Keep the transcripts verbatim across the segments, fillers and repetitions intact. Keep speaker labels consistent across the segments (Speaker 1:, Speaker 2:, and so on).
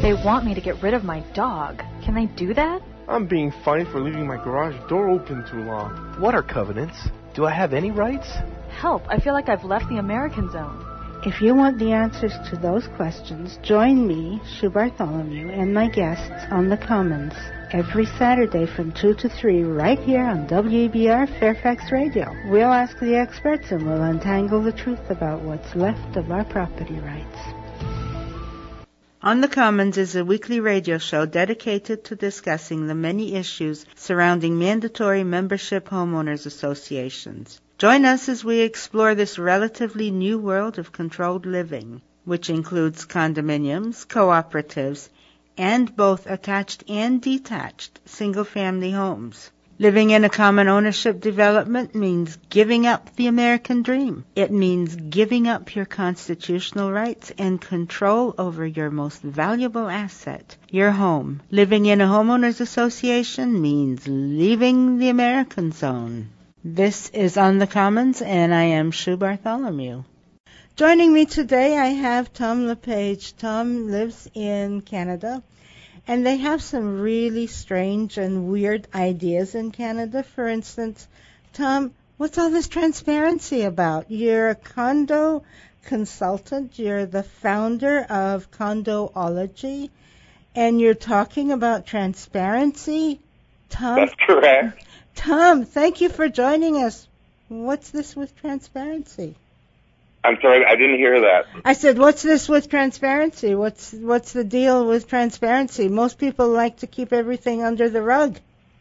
Speaker 1: They want me to get rid of my dog. Can they do that?
Speaker 2: I'm being fined for leaving my garage door open too long.
Speaker 3: What are covenants? Do I have any rights?
Speaker 1: Help, I feel like I've left the American zone.
Speaker 4: If you want the answers to those questions, join me, Sue Bartholomew, and my guests on The Commons every Saturday from two to three right here on W A B R Fairfax Radio. We'll ask the experts and we'll untangle the truth about what's left of our property rights. On the Commons is a weekly radio show dedicated to discussing the many issues surrounding mandatory membership homeowners associations. Join us as we explore this relatively new world of controlled living, which includes condominiums, cooperatives, and both attached and detached single-family homes. Living in a common ownership development means giving up the American dream. It means giving up your constitutional rights and control over your most valuable asset, your home. Living in a homeowners association means leaving the American zone. This is On the Commons, and I am Sue Bartholomew. Joining me today, I have Tom LePage. Tom lives in Canada, and they have some really strange and weird ideas in Canada. For instance, Tom, what's all this transparency about? You're a condo consultant. You're the founder of Condoology, and you're talking about transparency? Tom?
Speaker 5: That's correct.
Speaker 4: Tom, thank you for joining us. What's this with transparency?
Speaker 5: I'm sorry, I didn't hear that.
Speaker 4: I said, what's this with transparency? What's what's the deal with transparency? Most people like to keep everything under the rug.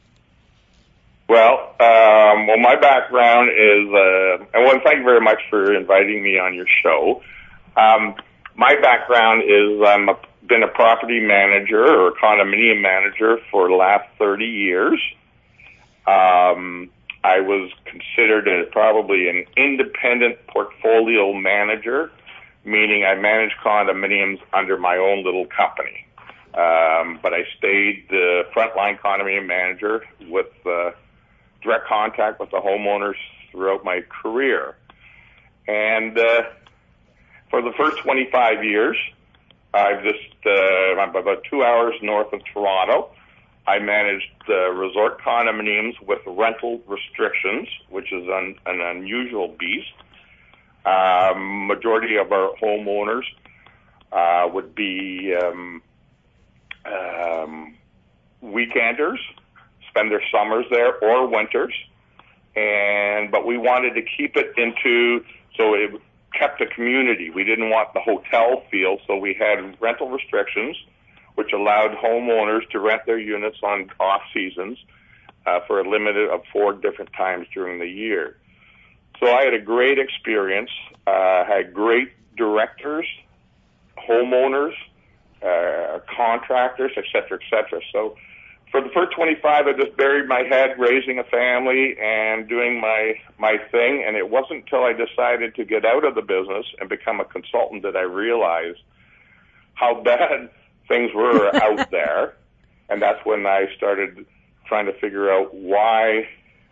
Speaker 5: Well, um, well, my background is, uh, and well, thank you very much for inviting me on your show. Um, my background is I'm a, been a property manager or a condominium manager for the last thirty years. Um, I was considered as probably an independent portfolio manager, meaning I managed condominiums under my own little company. Um, but I stayed the frontline condominium manager with uh, direct contact with the homeowners throughout my career. And uh, for the first twenty-five years, I've just, uh, I'm about two hours north of Toronto. I managed uh, resort condominiums with rental restrictions, which is an, an unusual beast. Um, majority of our homeowners uh, would be um, um, weekenders, spend their summers there or winters, and but we wanted to keep it into so it kept a community. We didn't want the hotel feel, so we had rental restrictions, which allowed homeowners to rent their units on off seasons uh, for a limit of four different times during the year. So I had a great experience, uh, had great directors, homeowners, uh, contractors, et cetera, et cetera. So for the first twenty-five, I just buried my head raising a family and doing my, my thing, and it wasn't until I decided to get out of the business and become a consultant that I realized how bad things were out there, and that's when I started trying to figure out why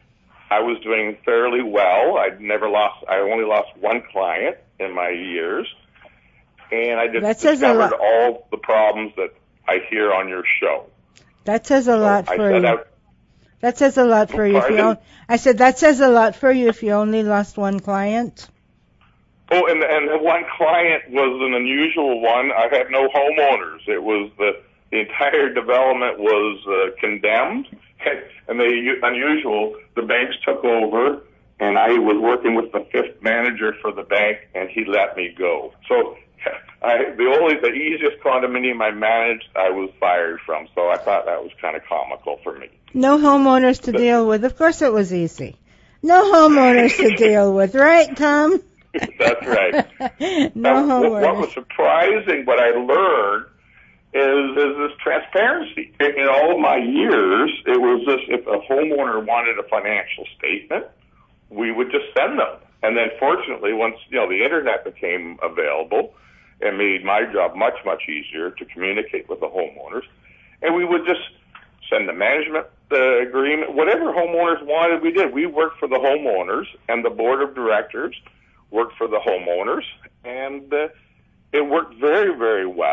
Speaker 5: I was doing fairly well. I'd never lost, I only lost one client in my years, and I just
Speaker 4: that says
Speaker 5: discovered all the problems that I hear on your show.
Speaker 4: That says a
Speaker 5: so
Speaker 4: lot
Speaker 5: I
Speaker 4: for you.
Speaker 5: Out,
Speaker 4: that says a lot for you. If you on, I said that says a lot for you if you only lost one client.
Speaker 5: Oh, and and the one client was an unusual one. I had no homeowners. It was the the entire development was uh, condemned, and they unusual. The banks took over, and I was working with the fifth manager for the bank, and he let me go. So, I the only the easiest condominium I managed, I was fired from. So I thought that was kind of comical for me.
Speaker 4: No homeowners to but, deal with. Of course, it was easy. No homeowners to deal with, right, Tom?
Speaker 5: That's right.
Speaker 4: no
Speaker 5: now,
Speaker 4: what,
Speaker 5: what was surprising, what I learned, is, is this transparency. In, in all of my years, it was just if a homeowner wanted a financial statement, we would just send them. And then fortunately, once you know the internet became available, it made my job much, much easier to communicate with the homeowners. And we would just send the management the agreement. Whatever homeowners wanted, we did. We worked for the homeowners, and the board of directors worked for the homeowners, and uh, it worked very, very well.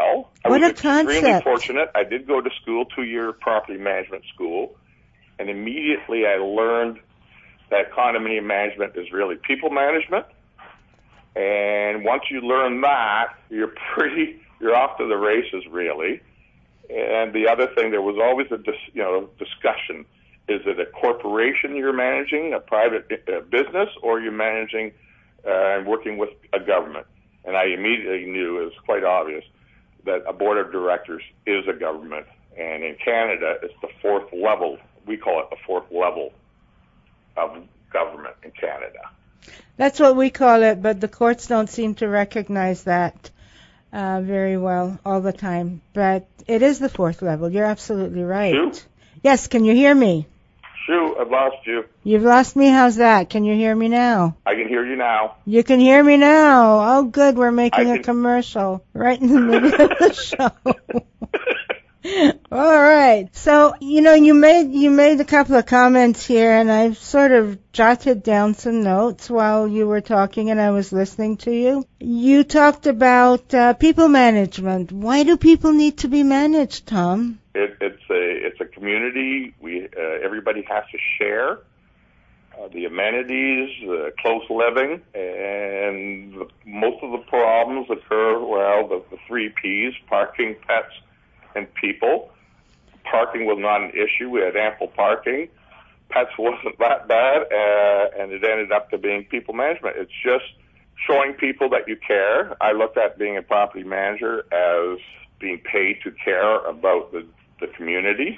Speaker 5: I
Speaker 4: What
Speaker 5: was
Speaker 4: a concept.
Speaker 5: extremely fortunate. I did go to school, two-year property management school, and immediately I learned that condominium management is really people management. And once you learn that, you're pretty, you're off to the races, really. And the other thing, there was always a dis, you know discussion: is it a corporation you're managing, a private uh, business, or you're managing uh, and working with a government? And I immediately knew, it was quite obvious, that a board of directors is a government. And in Canada, it's the fourth level. We call it the fourth level of government in Canada.
Speaker 4: That's what we call it, but the courts don't seem to recognize that uh, very well all the time. But it is the fourth level. You're absolutely right.
Speaker 5: Shoo?
Speaker 4: Yes, can you hear me?
Speaker 5: Shoo, I've lost you.
Speaker 4: You've lost me. How's that? Can you hear me now?
Speaker 5: I can hear you now.
Speaker 4: You can hear me now. Oh, good. We're making
Speaker 5: I
Speaker 4: a
Speaker 5: can...
Speaker 4: commercial right in the middle of the show. All right. So, you know, you made you made a couple of comments here, and I've sort of jotted down some notes while you were talking and I was listening to you. You talked about uh, people management. Why do people need to be managed, Tom?
Speaker 5: It, it's a it's a community. We uh, everybody has to share uh, the amenities, uh, close living, and the, most of the problems occur. Well, the, the three P's: parking, pets, and people. Parking was not an issue. We had ample parking. Pets wasn't that bad, uh, and it ended up to being people management. It's just showing people that you care. I looked at being a property manager as being paid to care about the, the community.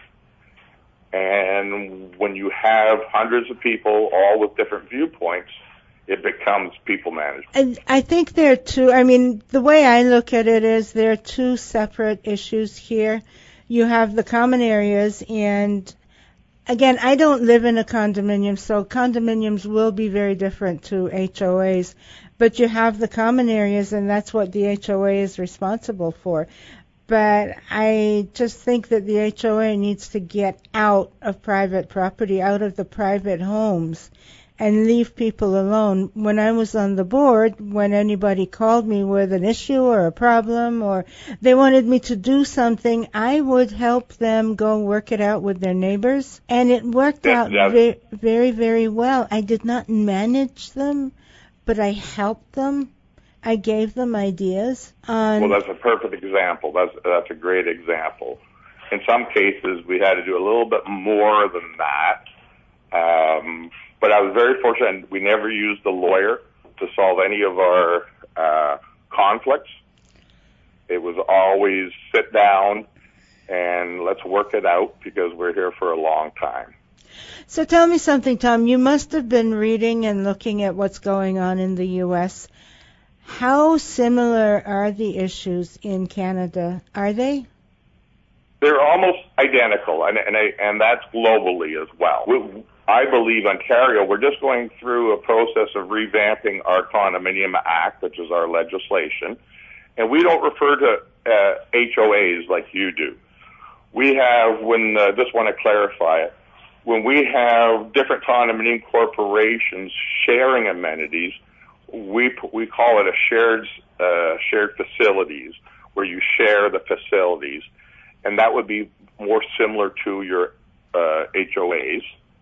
Speaker 5: And when you have hundreds of people, all with different viewpoints, it becomes people management.
Speaker 4: And I think there are two, I mean, the way I look at it is there are two separate issues here. You have the common areas, and again, I don't live in a condominium, so condominiums will be very different to H O As. But you have the common areas, and that's what the H O A is responsible for. But I just think that the H O A needs to get out of private property, out of the private homes, and leave people alone. When I was on the board, when anybody called me with an issue or a problem or they wanted me to do something, I would help them go work it out with their neighbors. And it worked
Speaker 5: Yeah,
Speaker 4: out
Speaker 5: yeah.
Speaker 4: very, very, very well. I did not manage them, but I helped them. I gave them ideas on...
Speaker 5: Well, that's a perfect example. That's that's a great example. In some cases, we had to do a little bit more than that. Um, but I was very fortunate. We never used a lawyer to solve any of our uh, conflicts. It was always sit down and let's work it out because we're here for a long time.
Speaker 4: So tell me something, Tom. You must have been reading and looking at what's going on in the U S. How similar are the issues in Canada? Are they?
Speaker 5: They're almost identical, and and, I, and that's globally as well. We, I believe Ontario, we're just going through a process of revamping our Condominium Act, which is our legislation, and we don't refer to uh, H O As like you do. We have, when uh, just want to clarify it, when we have different condominium corporations sharing amenities, we we call it a shared uh, shared facilities, where you share the facilities, and that would be more similar to your uh, H O As.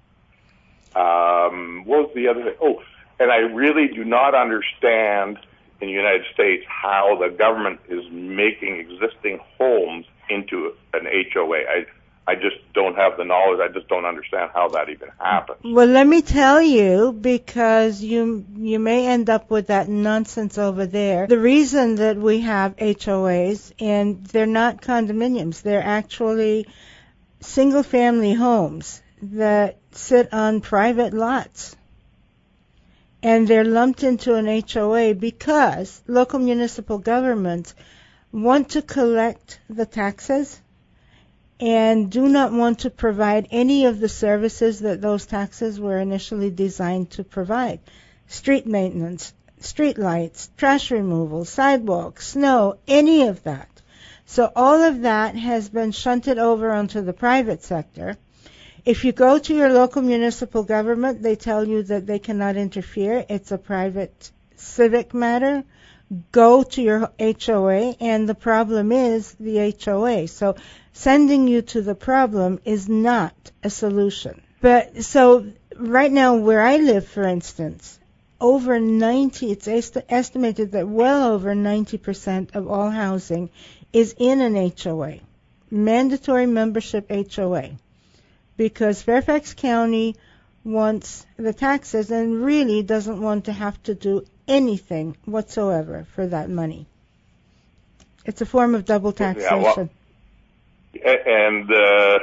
Speaker 5: Um, what was the other thing? Oh, and I really do not understand in the United States how the government is making existing homes into an H O A. I, I just don't have the knowledge. I just don't understand how that even happens.
Speaker 4: Well, let me tell you, because you you may end up with that nonsense over there. The reason that we have H O As, and they're not condominiums, they're actually single-family homes that sit on private lots. And they're lumped into an H O A because local municipal governments want to collect the taxes and do not want to provide any of the services that those taxes were initially designed to provide. Street maintenance, street lights, trash removal, sidewalks, snow, any of that. So all of that has been shunted over onto the private sector. If you go to your local municipal government, they tell you that they cannot interfere. It's a private civic matter. go to your H O A, and the problem is the H O A. So sending you to the problem is not a solution. But so right now where I live, for instance, over ninety, it's est- estimated that well over ninety percent of all housing is in an H O A, mandatory membership H O A, because Fairfax County wants the taxes and really doesn't want to have to do anything whatsoever for that money. It's a form of double taxation.
Speaker 5: Yeah, well, and uh,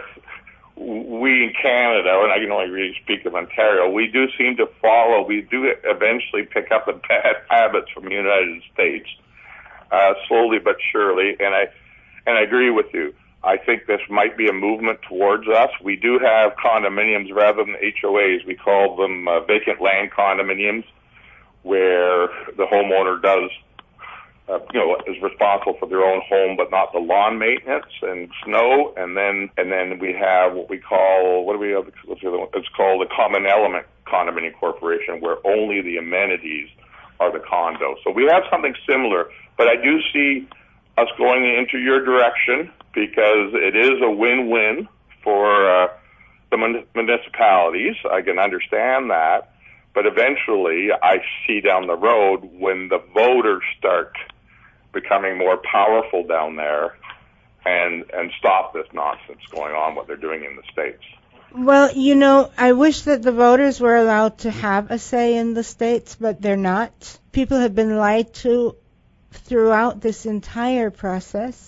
Speaker 5: we in Canada, and I can only really speak of Ontario, we do seem to follow, we do eventually pick up the bad habits from the United States, uh, slowly but surely, and I, and I agree with you. I think this might be a movement towards us. We do have condominiums rather than H O As. We call them uh, vacant land condominiums, where the homeowner does, uh, you know, is responsible for their own home, but not the lawn maintenance and snow. And then, and then we have what we call, what do we have? What's the other one? It's called a common element condominium corporation, where only the amenities are the condo. So we have something similar, but I do see us going into your direction, because it is a win-win for uh, the mun- municipalities. I can understand that. But eventually, I see down the road when the voters start becoming more powerful down there and and stop this nonsense going on, what they're doing in the States.
Speaker 4: Well, you know, I wish that the voters were allowed to have a say in the States, but they're not. People have been lied to throughout this entire process.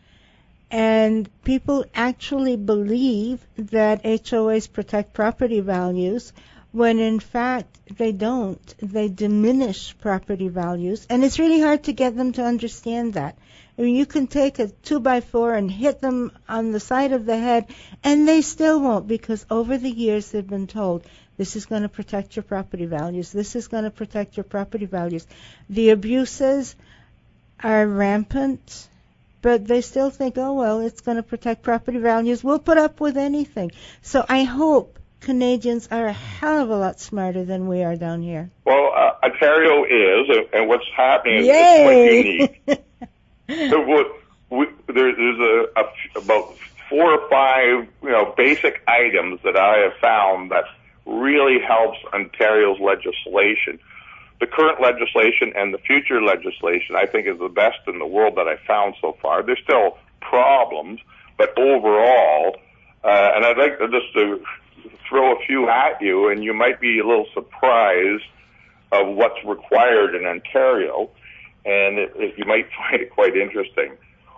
Speaker 4: And people actually believe that H O As protect property values, when in fact they don't. They diminish property values, and it's really hard to get them to understand that. I mean, you can take a two by four and hit them on the side of the head, and they still won't, because over the years they've been told, this is going to protect your property values, this is going to protect your property values. The abuses are rampant, but they still think, oh, well, it's going to protect property values. We'll put up with anything. So I hope Canadians are a hell of a lot smarter than we are down here.
Speaker 5: Well, uh, Ontario is, and what's happening is
Speaker 4: Yay!
Speaker 5: it's quite unique. so what, we, there, there's a, a, about four or five, you know, basic items that I have found that really helps Ontario's legislation. The current legislation and the future legislation, I think, is the best in the world that I've found so far. There's still problems, but overall, uh, and I'd like to just to throw a few at you, and you might be a little surprised of what's required in Ontario, and it, it, you might find it quite interesting.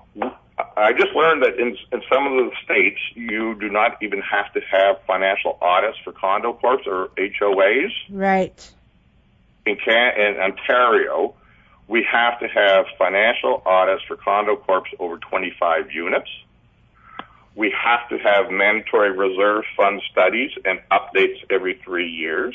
Speaker 5: I just learned that in, in some of the states, you do not even have to have financial audits for condo corps or H O As.
Speaker 4: Right.
Speaker 5: In, Can- in Ontario, we have to have financial audits for condo corps over twenty-five units. We have to have mandatory reserve fund studies and updates every three years.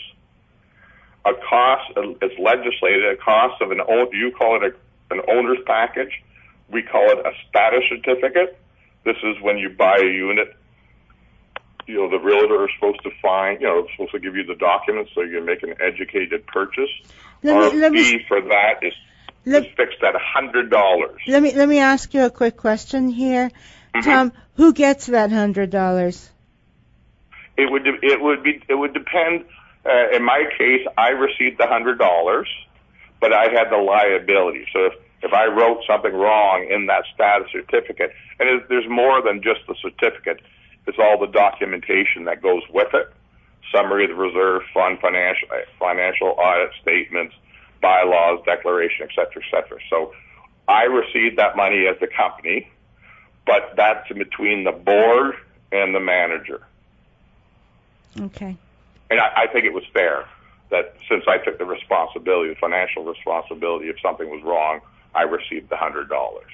Speaker 5: A cost, it's legislated, a cost of an, you call it a, an owner's package. We call it a status certificate. This is when you buy a unit. You know, the realtor is supposed to find, you know, supposed to give you the documents so you can make an educated purchase.
Speaker 4: Let
Speaker 5: Our
Speaker 4: me, let
Speaker 5: fee
Speaker 4: me,
Speaker 5: for that is,
Speaker 4: let,
Speaker 5: is fixed at one hundred dollars.
Speaker 4: Let me let me ask you a quick question here, mm-hmm. Tom. Who gets that one hundred dollars?
Speaker 5: It would it would be it would depend. Uh, in my case, I received the one hundred dollars, but I had the liability. So if if I wrote something wrong in that status certificate, and it, there's more than just the certificate. It's all the documentation that goes with it. Summary of the reserve fund, financial financial audit statements, bylaws, declaration, et cetera, et cetera. So I received that money as the company, but that's in between the board and the manager.
Speaker 4: Okay.
Speaker 5: And I, I think it was fair that since I took the responsibility, the financial responsibility, if something was wrong, I received the one hundred dollars.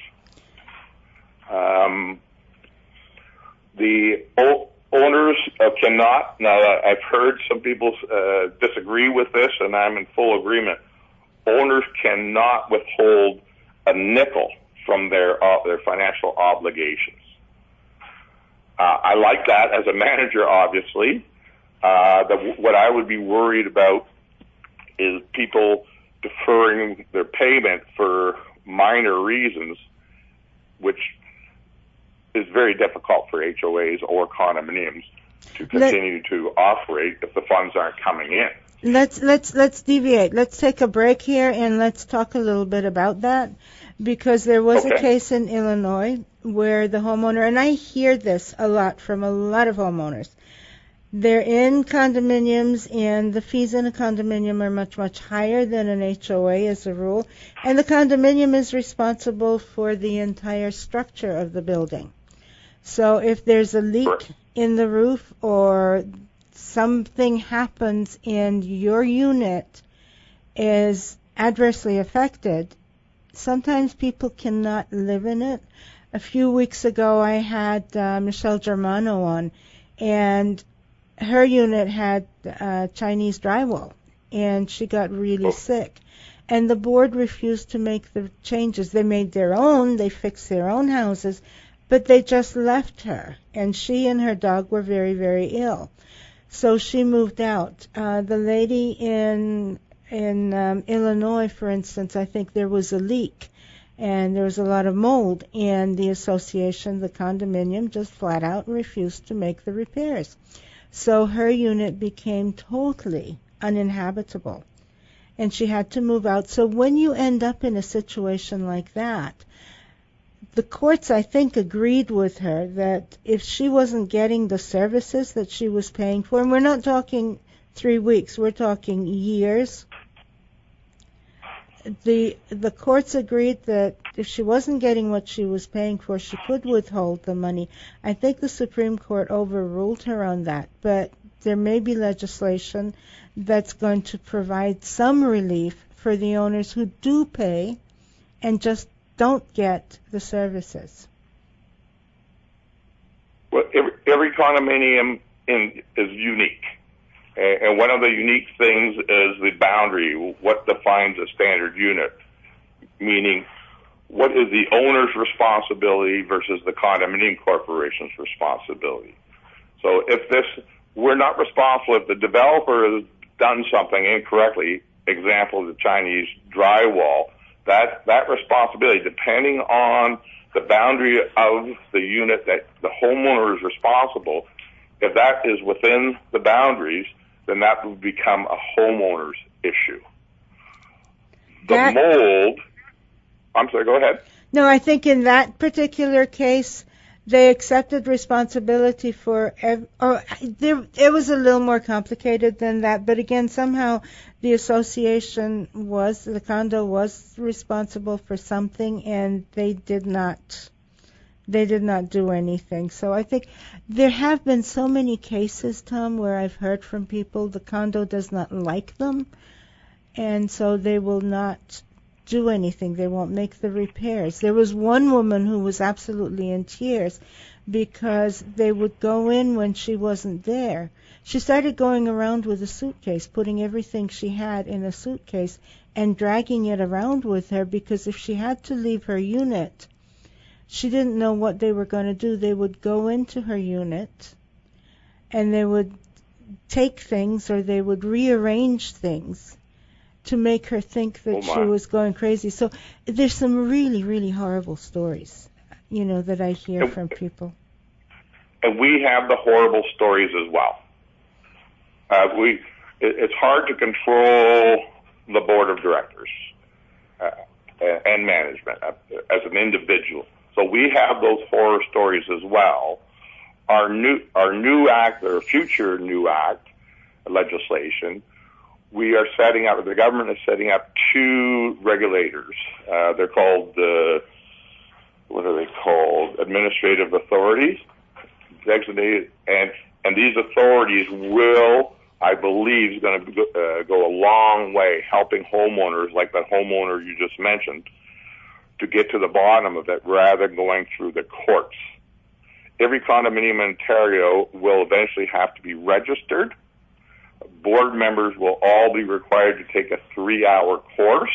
Speaker 5: Um, The owners uh, cannot, now I've heard some people uh, disagree with this, and I'm in full agreement. Owners cannot withhold a nickel from their uh, their financial obligations. Uh, I like that as a manager, obviously. Uh, the, what I would be worried about is people deferring their payment for minor reasons, which is very difficult for H O As or condominiums to continue Let, to operate if the funds aren't coming in.
Speaker 4: Let's let's let's deviate. Let's take a break here and let's talk a little bit about that, because there was okay. a case in Illinois where the homeowner, and I hear this a lot from a lot of homeowners, they're in condominiums and the fees in a condominium are much, much higher than an H O A as a rule, and the condominium is responsible for the entire structure of the building. So if there's a leak in the roof or something happens and your unit is adversely affected, sometimes people cannot live in it. A few weeks ago I had uh, Michelle Germano on, and her unit had uh, Chinese drywall, and she got really sick. And the board refused to make the changes. They made their own, they fixed their own houses, but they just left her. And she and her dog were very, very ill. So she moved out. Uh, the lady in in um, Illinois, for instance, I think there was a leak, and there was a lot of mold, and the association, the condominium, just flat out refused to make the repairs. So her unit became totally uninhabitable, and she had to move out. So when you end up in a situation like that, the courts, I think, agreed with her that if she wasn't getting the services that she was paying for, and we're not talking three weeks, we're talking years, the the courts agreed that if she wasn't getting what she was paying for, she could withhold the money. I think the Supreme Court overruled her on that, but there may be legislation that's going to provide some relief for the owners who do pay and just don't get the services.
Speaker 5: Well, every, every condominium in, is unique. And one of the unique things is the boundary, what defines a standard unit, meaning what is the owner's responsibility versus the condominium corporation's responsibility. So if this, we're not responsible if the developer has done something incorrectly, example, the Chinese drywall, that, that responsibility, depending on the boundary of the unit that the homeowner is responsible, if that is within the boundaries, then that would become a homeowner's issue. The that, mold, I'm sorry, go ahead.
Speaker 4: No, I think in that particular case, they accepted responsibility for, ev- or there, it was a little more complicated than that, but again, somehow the association was, the condo was responsible for something, and they did not, they did not do anything. So I think there have been so many cases, Tom, where I've heard from people the condo does not like them, and so they will not do anything. They won't make the repairs. There was one woman who was absolutely in tears because they would go in when she wasn't there. She started going around with a suitcase, putting everything she had in a suitcase and dragging it around with her, because if she had to leave her unit, she didn't know what they were going to do. They would go into her unit and they would take things, or they would rearrange things to make her think that oh she was going crazy. So there's some really, really horrible stories, you know, that I hear and, from people.
Speaker 5: And we have the horrible stories as well. Uh, we, it, it's hard to control the board of directors uh, and management uh, as an individual. So we have those horror stories as well. Our new, our new act, or future new act legislation, we are setting up, the government is setting up two regulators. Uh, they're called, uh, what are they called? Administrative authorities, designated, and, and these authorities will, I believe, is going to go, uh, go a long way helping homeowners, like that homeowner you just mentioned, to get to the bottom of it rather than going through the courts. Every condominium in Ontario will eventually have to be registered. Board members will all be required to take a three-hour course.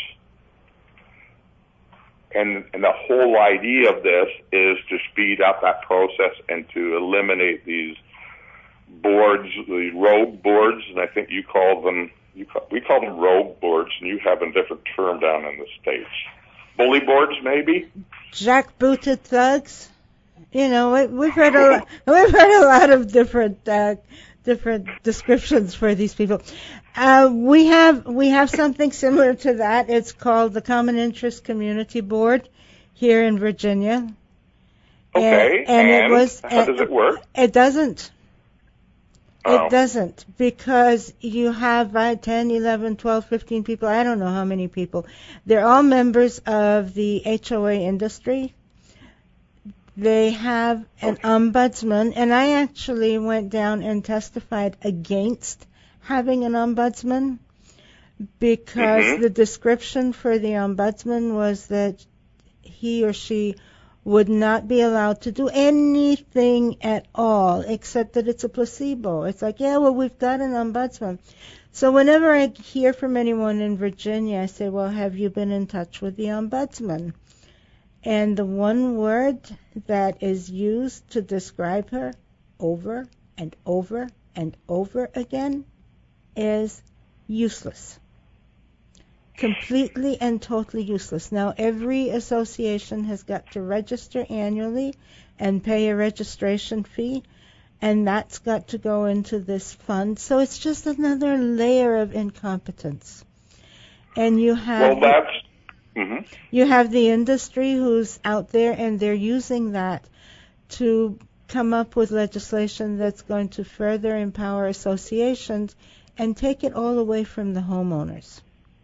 Speaker 5: And, and the whole idea of this is to speed up that process and to eliminate these boards, these rogue boards, and I think you call them you call, we call them rogue boards, and you have a different term down in the States. Bully boards, maybe?
Speaker 4: Jackbooted thugs. You know, we, we've heard a lot, we've heard a lot of different uh, different descriptions for these people. Uh, we have we have something similar to that. It's called the Common Interest Community Board here in Virginia.
Speaker 5: Okay,
Speaker 4: and, and,
Speaker 5: and
Speaker 4: it was.
Speaker 5: How does it work?
Speaker 4: It doesn't.
Speaker 5: Oh.
Speaker 4: It doesn't, because you have uh, ten, eleven, twelve, fifteen people. I don't know how many people. They're all members of the H O A industry. They have an
Speaker 5: Okay.
Speaker 4: ombudsman, and I actually went down and testified against having an ombudsman because
Speaker 5: Mhm.
Speaker 4: the description for the ombudsman was that he or she would not be allowed to do anything at all except that it's a placebo. It's like, yeah, well, we've got an ombudsman. So whenever I hear from anyone in Virginia, I say, well, have you been in touch with the ombudsman? And the one word that is used to describe her over and over and over again is useless. Completely and totally useless. Now, every association has got to register annually and pay a registration fee, and that's got to go into this fund. So it's just another layer of incompetence. And you have...
Speaker 5: Well, that's... Mm-hmm.
Speaker 4: You have the industry who's out there, and they're using that to come up with legislation that's going to further empower associations and take it all away from the homeowners.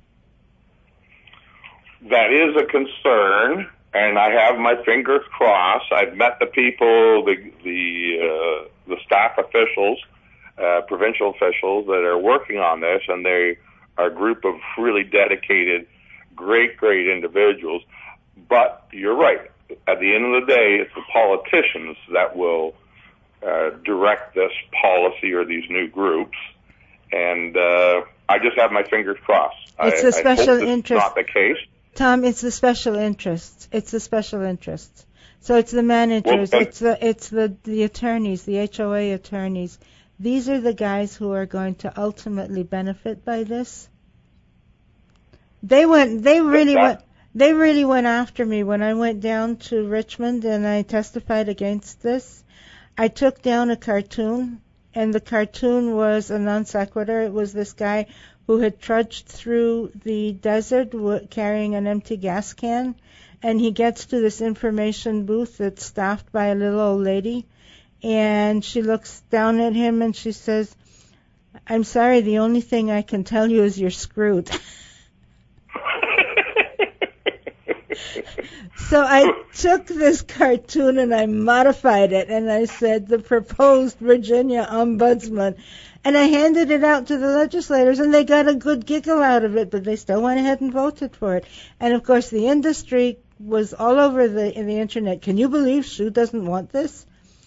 Speaker 5: That is a concern, and I have my fingers crossed. I've met the people, the the uh, the staff officials, uh, provincial officials that are working on this, and they are a group of really dedicated, great, great individuals. But you're right. At the end of the day, it's the politicians that will uh, direct this policy or these new groups. And uh, I just have my fingers crossed.
Speaker 4: It's
Speaker 5: I,
Speaker 4: a special
Speaker 5: I hope
Speaker 4: interest.
Speaker 5: It's not the case.
Speaker 4: Tom, it's the special interests. It's the special interests. So it's the managers,
Speaker 5: Well,
Speaker 4: it's the it's the the attorneys, the H O A attorneys. These are the guys who are going to ultimately benefit by this. They went. They really
Speaker 5: that-
Speaker 4: went. They really went after me when I went down to Richmond and I testified against this. I took down a cartoon, and the cartoon was a non sequitur. It was this guy who had trudged through the desert w- carrying an empty gas can, and he gets to this information booth that's staffed by a little old lady, and she looks down at him and she says, "I'm sorry, the only thing I can tell you is you're screwed." So I took this cartoon and I modified it, and I said, "The proposed Virginia ombudsman," and I handed it out to the legislators, and they got a good giggle out of it, but they still went ahead and voted for it. And of course, the industry was all over the in the internet. Can you believe Sue doesn't want this?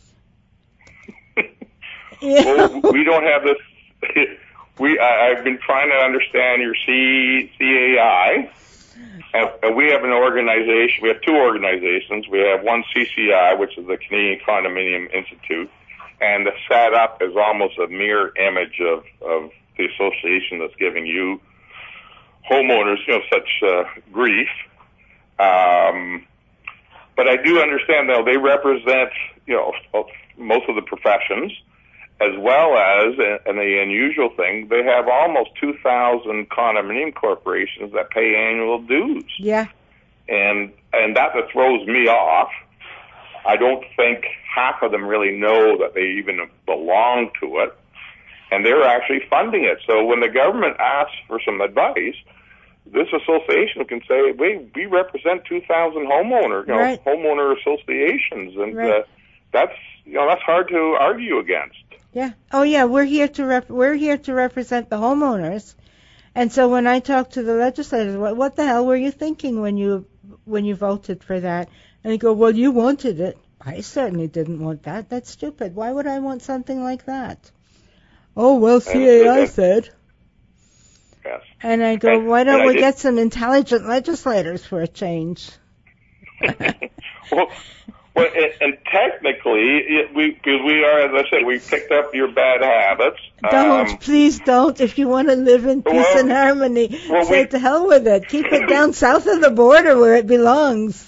Speaker 5: Well, we don't have this. We I, I've been trying to understand your C C A I. And, and we have an organization, we have two organizations. We have one C C I, which is the Canadian Condominium Institute, and the setup is almost a mirror image of, of the association that's giving you homeowners, you know, such uh, grief. Um, but I do understand, though, they represent, you know, most of the professions, as well as, and the unusual thing, they have almost two thousand condominium corporations that pay annual dues.
Speaker 4: Yeah.
Speaker 5: And and that, that throws me off. I don't think half of them really know that they even belong to it, and they're actually funding it. So when the government asks for some advice, this association can say, "Wait, we represent two thousand homeowner, you know,
Speaker 4: right.
Speaker 5: homeowner associations," and
Speaker 4: right.
Speaker 5: uh, that's you know that's hard to argue against.
Speaker 4: Yeah. Oh, yeah. We're here to rep- we're here to represent the homeowners, and so when I talk to the legislators, what, what the hell were you thinking when you when you voted for that? And they go, "Well, you wanted it." I certainly didn't want that. That's stupid. Why would I want something like that? Oh, well, C A I said.
Speaker 5: Yes.
Speaker 4: And I go,
Speaker 5: And-
Speaker 4: why don't
Speaker 5: and I
Speaker 4: we
Speaker 5: did-
Speaker 4: get some intelligent legislators for a change?
Speaker 5: well, Well, and, and technically, it, we because we are, as I said, we picked up your bad habits.
Speaker 4: Don't,
Speaker 5: um,
Speaker 4: please don't. If you want to live in peace
Speaker 5: well,
Speaker 4: and harmony,
Speaker 5: well,
Speaker 4: say
Speaker 5: we,
Speaker 4: to hell with it. Keep it down south of the border where it belongs.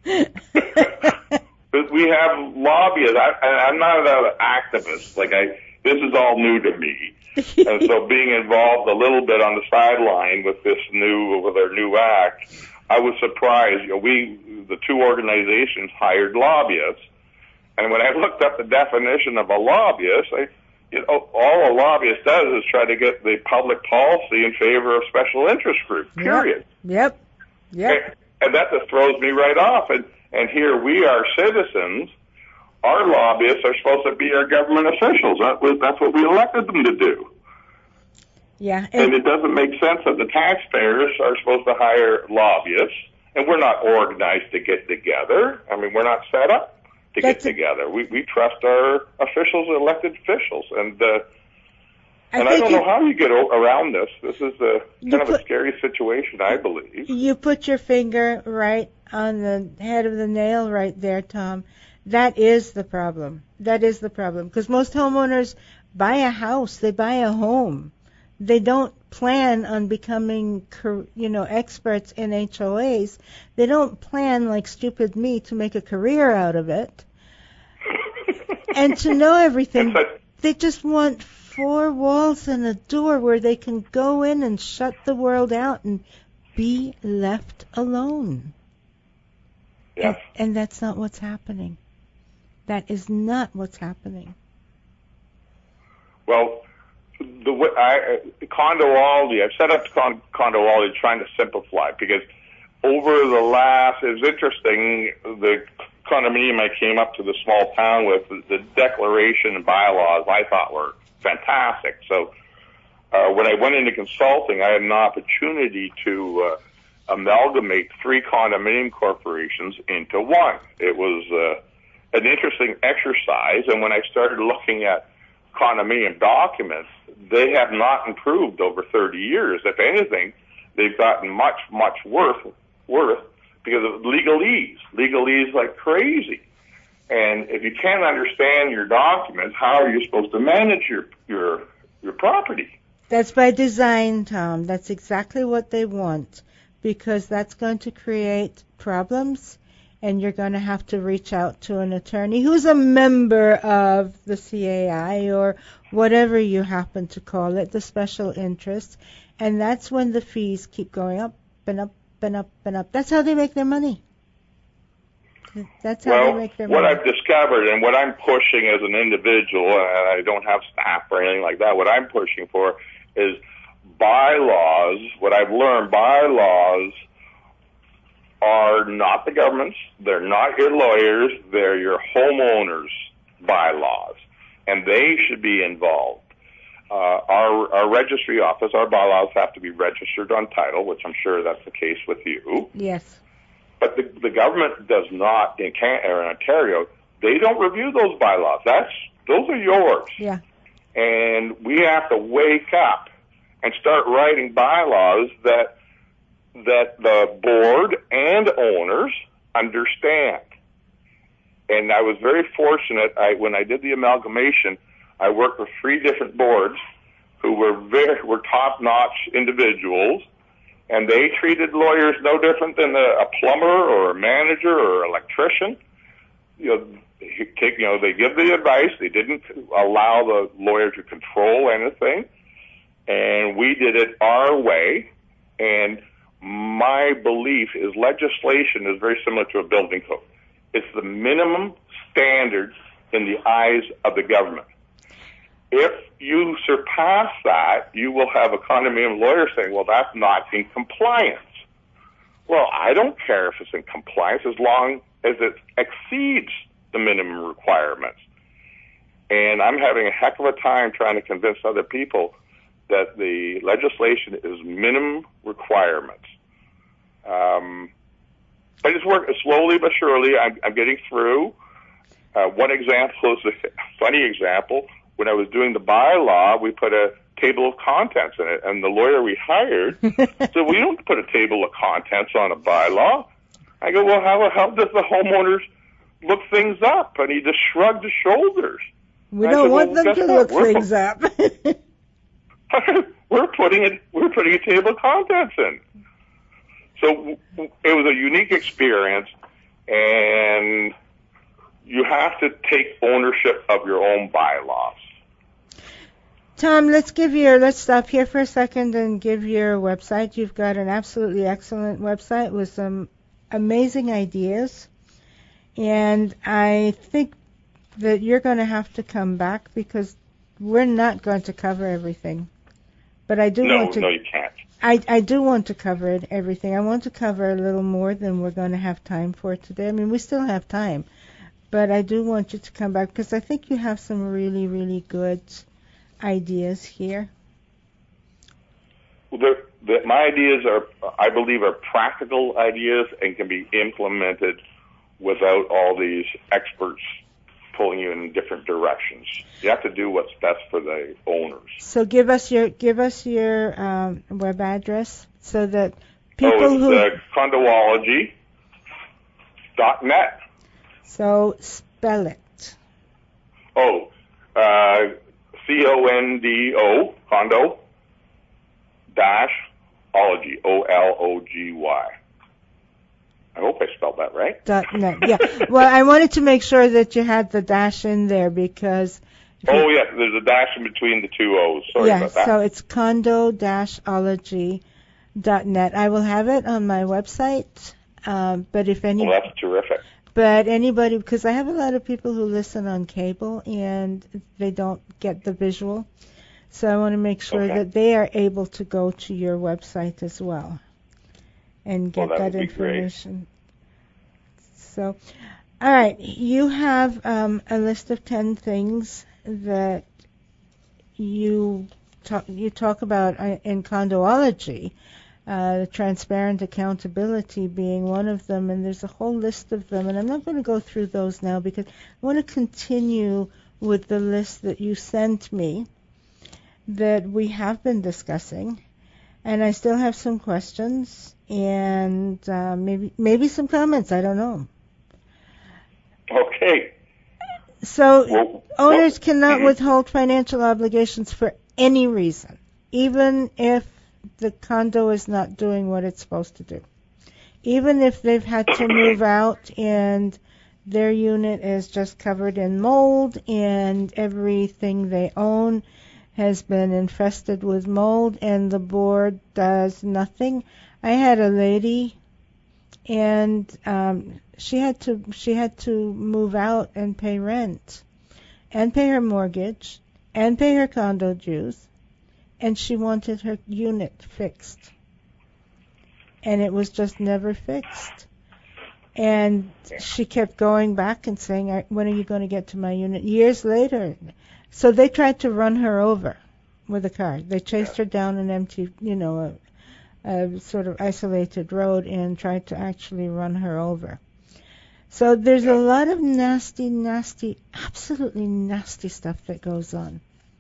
Speaker 5: But we have lobbyists. I, I'm not an activist. Like I, this is all new to me, and so being involved a little bit on the sideline with this new, with our new act, I was surprised. You know, we, the two organizations, hired lobbyists, and when I looked up the definition of a lobbyist, I, you know, all a lobbyist does is try to get the public policy in favor of special interest groups. Period.
Speaker 4: Yep. Yep.
Speaker 5: And, and that just throws me right off. And and here we are, citizens. Our lobbyists are supposed to be our government officials. That was, that's what we elected them to do.
Speaker 4: Yeah.
Speaker 5: And, and it doesn't make sense that the taxpayers are supposed to hire lobbyists, and we're not organized to get together. I mean, we're not set up to
Speaker 4: That's
Speaker 5: get together. We we trust our officials, elected officials, and uh,
Speaker 4: I
Speaker 5: and I
Speaker 4: think
Speaker 5: don't
Speaker 4: you,
Speaker 5: know how you get o- around this. This is a
Speaker 4: You
Speaker 5: kind of
Speaker 4: put-
Speaker 5: a scary situation, I believe.
Speaker 4: You put your finger right on the head of the nail right there, Tom. That is the problem. That is the problem. Because most homeowners buy a house, they buy a home. They don't plan on becoming, you know, experts in H O As. They don't plan, like stupid me, to make a career out of it. And to know everything. They just want four walls and a door where they can go in and shut the world out and be left alone.
Speaker 5: Yes.
Speaker 4: And, and that's not what's happening. That is not what's happening.
Speaker 5: Well, the way I, Condoaldi, I've set up con, Condoaldi trying to simplify because over the last, it was interesting, the condominium I came up to the small town with, the declaration and bylaws I thought were fantastic. So uh, when I went into consulting, I had an opportunity to uh, amalgamate three condominium corporations into one. It was uh, an interesting exercise, and when I started looking at condominium documents, they have not improved over thirty years. If anything, they've gotten much, much worse, worse because of legalese. Legalese like crazy. And if you can't understand your documents, how are you supposed to manage your your your property?
Speaker 4: That's by design, Tom. That's exactly what they want, because that's going to create problems, and you're going to have to reach out to an attorney who's a member of the C A I or whatever you happen to call it, the special interest, and that's when the fees keep going up and up and up and up. That's how they make their money. That's how
Speaker 5: well,
Speaker 4: they make their
Speaker 5: what
Speaker 4: money.
Speaker 5: I've discovered and what I'm pushing as an individual, and I don't have staff or anything like that, what I'm pushing for is bylaws. What I've learned, bylaws are not the government's, they're not your lawyers, they're your homeowners' bylaws, and they should be involved. Uh, our, our registry office, our bylaws have to be registered on title, which I'm sure that's the case with you.
Speaker 4: Yes.
Speaker 5: But the, the government does not, in, Can- or in Ontario, they don't review those bylaws. That's, those are yours.
Speaker 4: Yeah.
Speaker 5: And we have to wake up and start writing bylaws that that the board and owners understand. And I was very fortunate. I, when I did the amalgamation, I worked with three different boards who were very were top-notch individuals, and they treated lawyers no different than a, a plumber or a manager or electrician. You know, take you know they give the advice. They didn't allow the lawyer to control anything, and we did it our way. And my belief is legislation is very similar to a building code. It's the minimum standards in the eyes of the government. If you surpass that, you will have a condominium lawyer saying, well, that's not in compliance. Well, I don't care if it's in compliance as long as it exceeds the minimum requirements. And I'm having a heck of a time trying to convince other people that the legislation is minimum requirements. Um, I just work slowly but surely. I'm, I'm getting through. Uh, one example is a funny example. When I was doing the bylaw, we put a table of contents in it, and the lawyer we hired said, we don't put a table of contents on a bylaw. I go, well, how, how does the homeowners look things up, and he just shrugged his shoulders.
Speaker 6: We
Speaker 5: I
Speaker 6: don't
Speaker 5: said,
Speaker 6: want
Speaker 5: well,
Speaker 6: them
Speaker 5: guess
Speaker 6: to
Speaker 5: what?
Speaker 6: look
Speaker 5: We're
Speaker 6: things up.
Speaker 5: we're putting it. We're putting a table of contents in. So it was a unique experience, and you have to take ownership of your own bylaws.
Speaker 6: Tom, let's give your, let's stop here for a second and give your website. You've got an absolutely excellent website with some amazing ideas. And I think that you're going to have to come back because we're not going to cover everything. But I do
Speaker 5: no,
Speaker 6: want to.
Speaker 5: No, you can't.
Speaker 6: I, I do want to cover it, everything. I want to cover a little more than we're going to have time for today. I mean, we still have time. But I do want you to come back because I think you have some really, really good ideas here.
Speaker 5: Well, they're, they're, my ideas are, I believe, are practical ideas and can be implemented without all these experts pulling you in different directions. You have to do what's best for the owners.
Speaker 6: So give us your give us your um, web address so that people
Speaker 5: oh, it's,
Speaker 6: who
Speaker 5: uh, Condoology dot net.
Speaker 6: So spell it.
Speaker 5: Oh, uh, C O N D O, condo, dash, ology, O L O G Y. I hope I spelled that right.
Speaker 6: Dot net, yeah. Well, I wanted to make sure that you had the dash in there because...
Speaker 5: Oh, yes, yeah, there's a dash in between the two O's. Sorry
Speaker 6: yeah,
Speaker 5: about that.
Speaker 6: So it's condo dash ology dot net. I will have it on my website, um, but if any...
Speaker 5: Well, that's terrific.
Speaker 6: But anybody, because I have a lot of people who listen on cable and they don't get the visual. So I want to make sure
Speaker 5: okay.
Speaker 6: that they are able to go to your website as well and get
Speaker 5: well, that,
Speaker 6: that information.
Speaker 5: Great.
Speaker 6: So, all right, you have um, a list of ten things that you talk, you talk about in Condoology. Uh, transparent accountability being one of them, and there's a whole list of them, and I'm not going to go through those now because I want to continue with the list that you sent me that we have been discussing, and I still have some questions and uh, maybe maybe some comments, I don't know.
Speaker 5: Okay.
Speaker 6: So
Speaker 5: well,
Speaker 6: owners
Speaker 5: well,
Speaker 6: cannot
Speaker 5: mm-hmm.
Speaker 6: withhold financial obligations for any reason, even if the condo is not doing what it's supposed to do. Even if they've had to move out and their unit is just covered in mold and everything they own has been infested with mold and the board does nothing. I had a lady and um, she had to she had to move out and pay rent and pay her mortgage and pay her condo dues. And she wanted her unit fixed. And it was just never fixed. And she kept going back and saying, when are you going to get to my unit? Years later. So they tried to run her over with a car. They chased her down an empty, you know, a, a sort of isolated road and tried to actually run her over. So there's a lot of nasty, nasty, absolutely nasty stuff that goes on.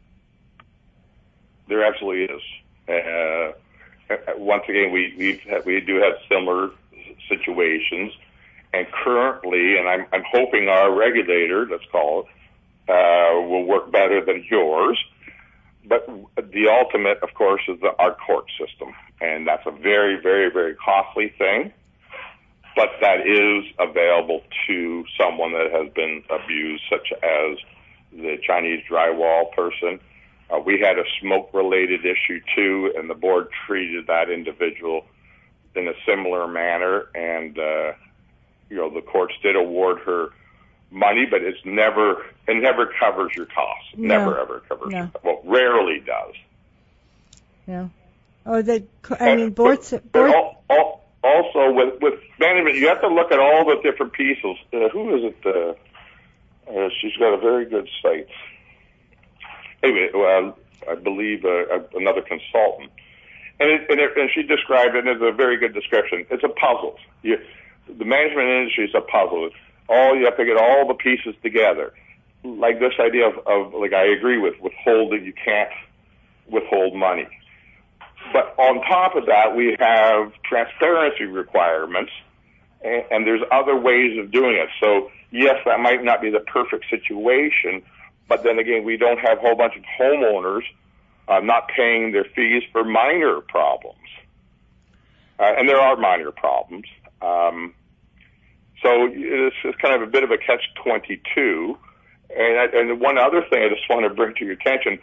Speaker 5: There absolutely is. Uh, once again, we we have, we do have similar situations, and currently, and I'm I'm hoping our regulator, let's call it, uh, will work better than yours. But the ultimate, of course, is the, our court system, and that's a very, very, very costly thing. But that is available to someone that has been abused, such as the Chinese drywall person. Uh, we had a smoke-related issue, too, and the board treated that individual in a similar manner. And, uh, you know, the courts did award her money, but it's never, it never covers your costs.
Speaker 6: No.
Speaker 5: Never, ever covers
Speaker 6: No.
Speaker 5: your costs. Well, rarely does.
Speaker 6: No. Oh, the, I mean, boards...
Speaker 5: But,
Speaker 6: board...
Speaker 5: but all, all, also, with, with management, you have to look at all the different pieces. Uh, who is it? Uh, uh, she's got a very good site. Anyway, well, I believe uh, another consultant, and, it, and, it, and she described it as a very good description. It's a puzzle. You, the management industry is a puzzle. All you have to get all the pieces together. Like this idea of, of like I agree with withholding. You can't withhold money, but on top of that, we have transparency requirements, and, and there's other ways of doing it. So yes, that might not be the perfect situation, but then again, we don't have a whole bunch of homeowners uh, not paying their fees for minor problems. Uh, and there are minor problems. Um, so it's, it's kind of a bit of a catch twenty-two. And, I, and one other thing I just want to bring to your attention,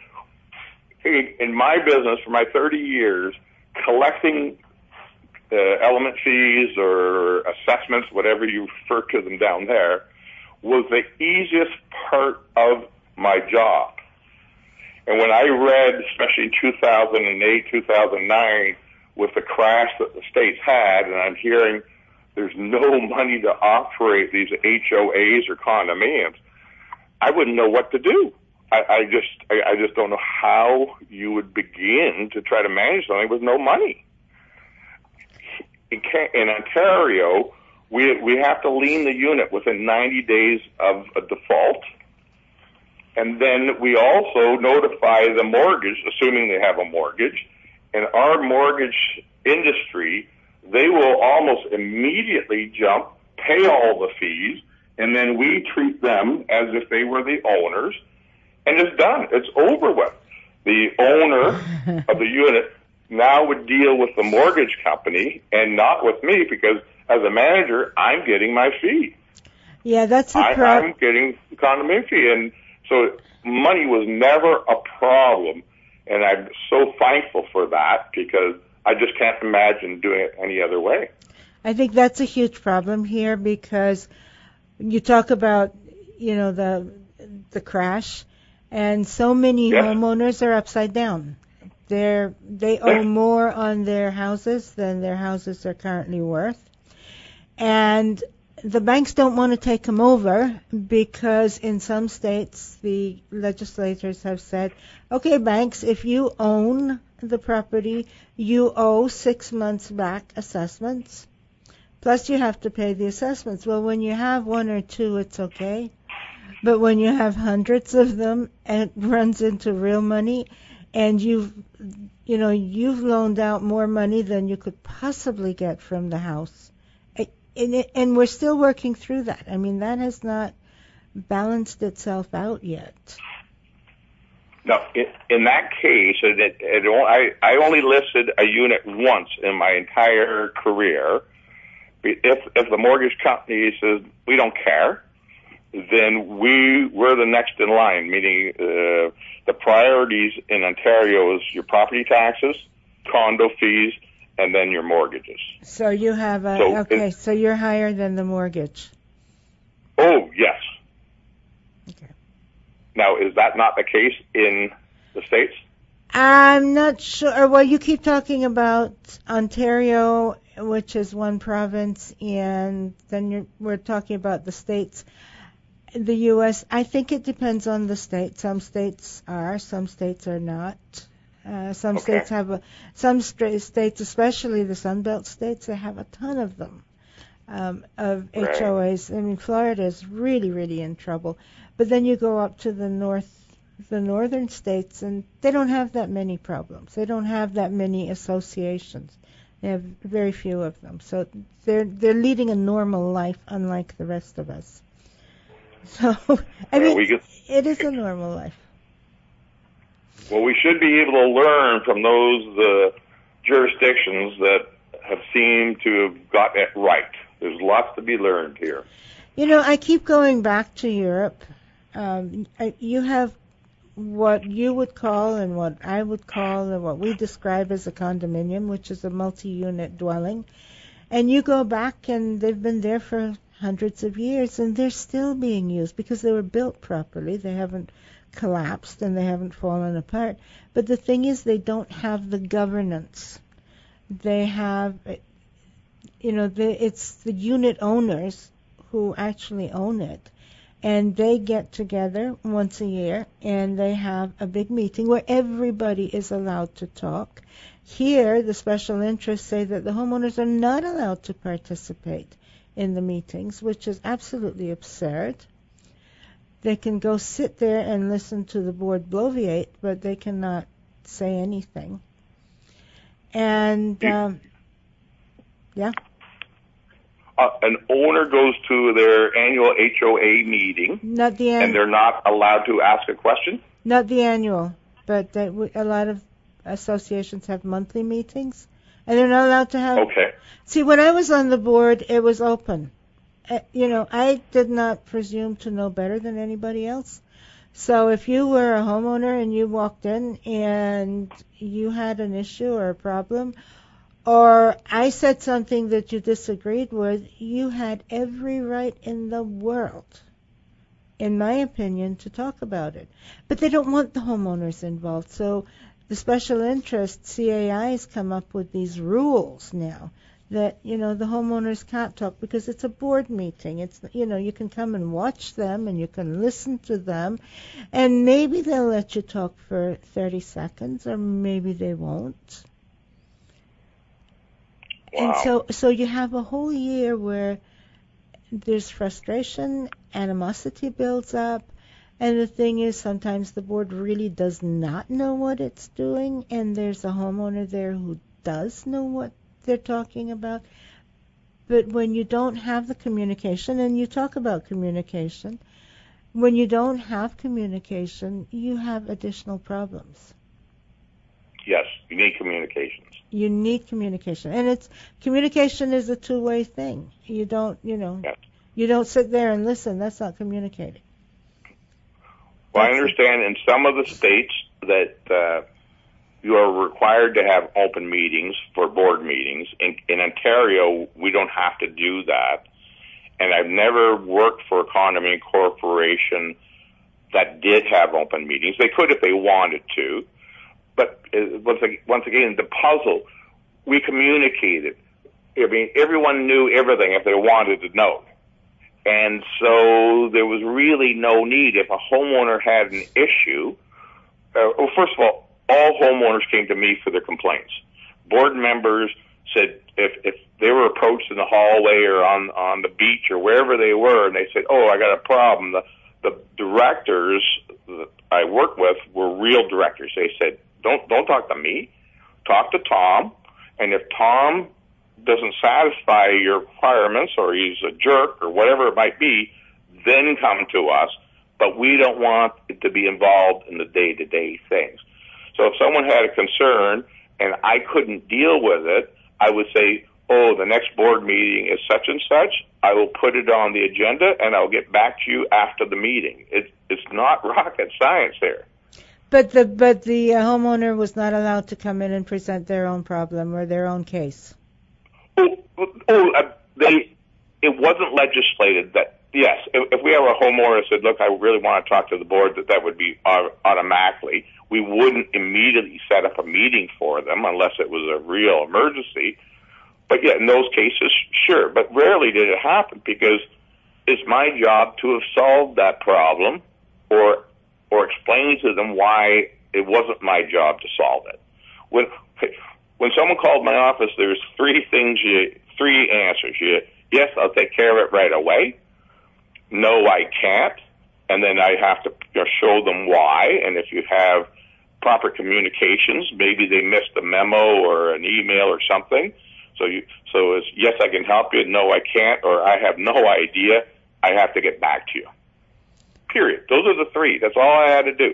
Speaker 5: in my business for my thirty years, collecting uh, element fees or assessments, whatever you refer to them down there, was the easiest part of my job. And when I read, especially in two thousand eight, two thousand nine, with the crash that the states had, and I'm hearing there's no money to operate these H O As or condominiums, I wouldn't know what to do. I, I just, I, I just don't know how you would begin to try to manage something with no money. In, in Ontario, we we have to lien the unit within ninety days of a default, and then we also notify the mortgage, assuming they have a mortgage. And our mortgage industry, they will almost immediately jump, pay all the fees, and then we treat them as if they were the owners, and it's done. It's over with. The owner of the unit now would deal with the mortgage company and not with me, because as a manager, I'm getting my fee.
Speaker 6: Yeah, that's the
Speaker 5: I,
Speaker 6: problem.
Speaker 5: I'm getting the condominium fee, and so money was never a problem, and I'm so thankful for that, because I just can't imagine doing it any other way.
Speaker 6: I think that's a huge problem here, because you talk about, you know, the the crash, and so many
Speaker 5: Yes.
Speaker 6: homeowners are upside down. They're they owe more on their houses than their houses are currently worth, and the banks don't want to take them over, because in some states the legislators have said, okay, banks, if you own the property, you owe six months back assessments, plus you have to pay the assessments. Well, when you have one or two, it's okay, but when you have hundreds of them, it runs into real money, and you've you know you've loaned out more money than you could possibly get from the house. And, it, and we're still working through that. I mean, that has not balanced itself out yet.
Speaker 5: No, in, in that case, it, it, it, I, I only listed a unit once in my entire career. If if the mortgage company says we don't care, then we we're the next in line. Meaning, uh, the priorities in Ontario is your property taxes, condo fees, and then your mortgages.
Speaker 6: So you have a
Speaker 5: So
Speaker 6: okay.
Speaker 5: it-
Speaker 6: So you're higher than the mortgage.
Speaker 5: Oh, yes.
Speaker 6: Okay.
Speaker 5: Now, is that not the case in the States?
Speaker 6: I'm not sure. Well, you keep talking about Ontario, which is one province, and then you're, we're talking about the states. The U S, I think it depends on the state. Some states are, some states are not. Uh, some
Speaker 5: Okay.
Speaker 6: states have a, some stra- states, especially the Sunbelt states, they have a ton of them, um, of
Speaker 5: Right.
Speaker 6: H O As. I mean, Florida is really, really in trouble. But then you go up to the north, the northern states, and they don't have that many problems. They don't have that many associations. They have very few of them. So they're they're leading a normal life, unlike the rest of us. So I
Speaker 5: Well,
Speaker 6: mean,
Speaker 5: we get-
Speaker 6: it is a normal life.
Speaker 5: Well, we should be able to learn from those uh, jurisdictions that have seemed to have gotten it right. There's lots to be learned here.
Speaker 6: You know, I keep going back to Europe. Um, I, you have what you would call and what I would call and what we describe as a condominium, which is a multi-unit dwelling. And you go back and they've been there for hundreds of years, and they're still being used because they were built properly. They haven't collapsed and they haven't fallen apart. But the thing is, they don't have the governance. They have, you know, the, it's the unit owners who actually own it. And they get together once a year and they have a big meeting where everybody is allowed to talk. Here, the special interests say that the homeowners are not allowed to participate in the meetings, which is absolutely absurd. They can go sit there and listen to the board bloviate, but they cannot say anything. And, um, yeah.
Speaker 5: uh, an owner goes to their annual H O A meeting
Speaker 6: Not the
Speaker 5: and
Speaker 6: an-
Speaker 5: they're not allowed to ask a question?
Speaker 6: not the annual, but they, w- a lot of associations have monthly meetings, and they're not allowed to have.
Speaker 5: Okay.
Speaker 6: See, when I was on the board, it was open. Uh, you know, I did not presume to know better than anybody else. So if you were a homeowner and you walked in and you had an issue or a problem, or I said something that you disagreed with, you had every right in the world, in my opinion, to talk about it. But they don't want the homeowners involved. So the special interest C A Is come up with these rules now that, you know, the homeowners can't talk because it's a board meeting. It's, you know, you can come and watch them and you can listen to them, and maybe they'll let you talk for thirty seconds, or maybe they won't.
Speaker 5: Wow.
Speaker 6: And so, so you have a whole year where there's frustration, animosity builds up, and the thing is, sometimes the board really does not know what it's doing, and there's a homeowner there who does know what they're talking about. But when you don't have the communication, and you talk about communication, when you don't have communication, you have additional problems.
Speaker 5: Yes, you need communications.
Speaker 6: You need communication, and it's communication is a two-way thing. You don't, you know,
Speaker 5: Yes.
Speaker 6: you don't sit there and listen. That's not communicating.
Speaker 5: Well, I understand in some of the states that uh, you are required to have open meetings for board meetings. In, in Ontario, we don't have to do that. And I've never worked for a condominium corporation that did have open meetings. They could if they wanted to. But uh, once again, once again, the puzzle, we communicated. I mean, everyone knew everything if they wanted to know. And so there was really no need. If a homeowner had an issue, uh, well, first of all, all homeowners came to me for their complaints. Board members said if, if they were approached in the hallway or on, on the beach or wherever they were, and they said, oh, I got a problem, the, the directors that I worked with were real directors. They said, don't, don't talk to me. Talk to Tom. And if Tom doesn't satisfy your requirements or he's a jerk or whatever it might be, then come to us. But we don't want it to be involved in the day-to-day things. So if someone had a concern and I couldn't deal with it, I would say, oh, the next board meeting is such and such. I will put it on the agenda and I'll get back to you after the meeting. It, it's not rocket science there.
Speaker 6: But the but the uh, homeowner was not allowed to come in and present their own problem or their own case.
Speaker 5: Oh, oh uh, they. It wasn't legislated that. Yes, if, if we have a homeowner that said, "Look, I really want to talk to the board," that that would be uh, automatically. We wouldn't immediately set up a meeting for them unless it was a real emergency. But yeah, in those cases, sure. But rarely did it happen because it's my job to have solved that problem or or explain to them why it wasn't my job to solve it. When when someone called my office, there's three things, you, three answers. You, yes, I'll take care of it right away. No, I can't. And then I have to you know, show them why. And if you have proper communications, maybe they missed a memo or an email or something. So you, so it's, yes, I can help you. No, I can't. Or I have no idea. I have to get back to you. Period. Those are the three. That's all I had to do.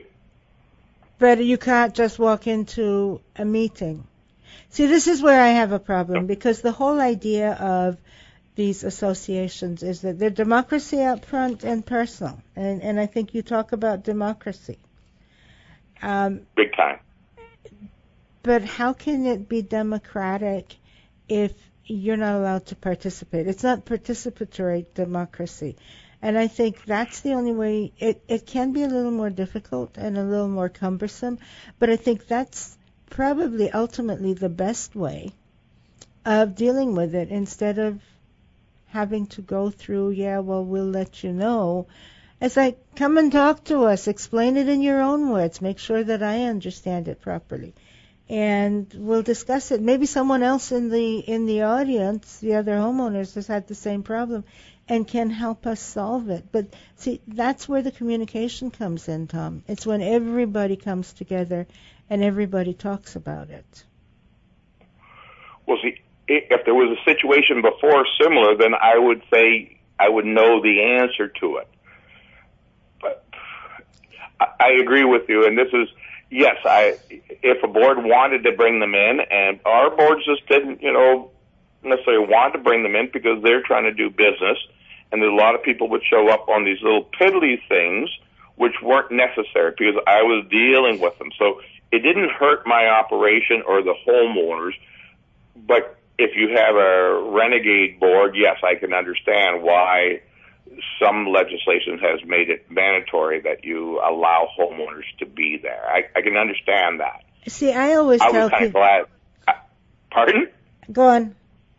Speaker 6: But you can't just walk into a meeting. See, this is where I have a problem, because the whole idea of these associations is that they're democracy up front and personal. And, and I think you talk about democracy. Um,
Speaker 5: Big time.
Speaker 6: But how can it be democratic if you're not allowed to participate? It's not participatory democracy. And I think that's the only way. It, it can be a little more difficult and a little more cumbersome, but I think that's probably ultimately the best way of dealing with it, instead of having to go through, yeah, well, we'll let you know. It's like, come and talk to us. Explain it in your own words. Make sure that I understand it properly. And we'll discuss it. Maybe someone else in the in the audience, the other homeowners, has had the same problem and can help us solve it. But see, that's where the communication comes in, Tom. It's when everybody comes together and everybody talks about it.
Speaker 5: Well, see, if there was a situation before similar, then I would say I would know the answer to it. But I agree with you, and this is, yes, I, if a board wanted to bring them in, and our boards just didn't, you know, necessarily want to bring them in because they're trying to do business, and a lot of people would show up on these little piddly things which weren't necessary because I was dealing with them. So it didn't hurt my operation or the homeowners, but if you have a renegade board, yes, I can understand why some legislation has made it mandatory that you allow homeowners to be there. I, I can understand that.
Speaker 6: See, I always
Speaker 5: I
Speaker 6: tell
Speaker 5: was kind of
Speaker 6: people...
Speaker 5: glad. Uh, pardon?
Speaker 6: Go on.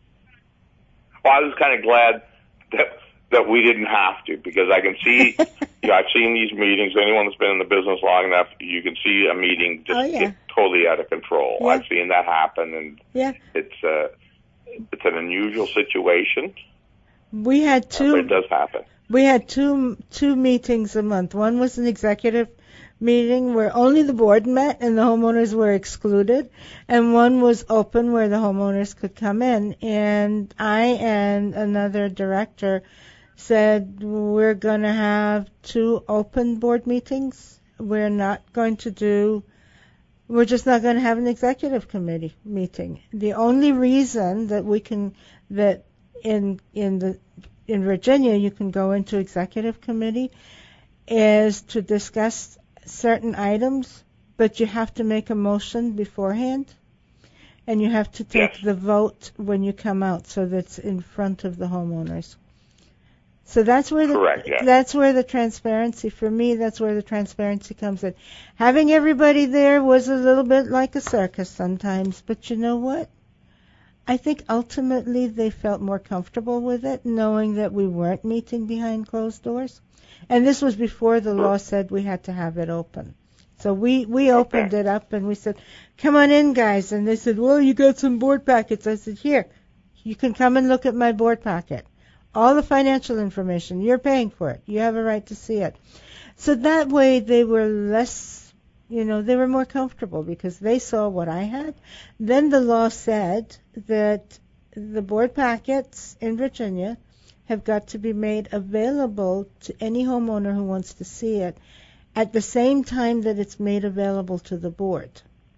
Speaker 5: Well, I was kind of glad that that we didn't have to, because I can see, you know, I've seen these meetings. Anyone that's been in the business long enough, you can see a meeting just
Speaker 6: Oh, yeah.
Speaker 5: get totally out of control.
Speaker 6: Yeah.
Speaker 5: I've seen that happen, and
Speaker 6: Yeah.
Speaker 5: it's uh, it's an unusual situation.
Speaker 6: We had two...
Speaker 5: But it does happen.
Speaker 6: We had two two meetings a month. One was an executive meeting where only the board met and the homeowners were excluded, and one was open where the homeowners could come in. And I and another director said we're going to have two open board meetings. We're not going to do we're just not going to have an executive committee meeting. The only reason that we can that in in the in Virginia, you can go into executive committee is to discuss certain items, but you have to make a motion beforehand, and you have to take
Speaker 5: Yes.
Speaker 6: the vote when you come out, so that's in front of the homeowners. So that's where the
Speaker 5: Correct, yeah.
Speaker 6: that's where the transparency, for me, that's where the transparency comes in. Having everybody there was a little bit like a circus sometimes, but you know what? I think ultimately they felt more comfortable with it, knowing that we weren't meeting behind closed doors. And this was before the law said we had to have it open. So we, we opened
Speaker 5: Okay.
Speaker 6: it up and we said, come on in, guys. And they said, well, you got some board packets. I said, here, you can come and look at my board packet. All the financial information, you're paying for it. You have a right to see it. So that way they were less, you know, they were more comfortable because they saw what I had. Then the law said that the board packets in Virginia have got to be made available to any homeowner who wants to see it at the same time that it's made available to the board.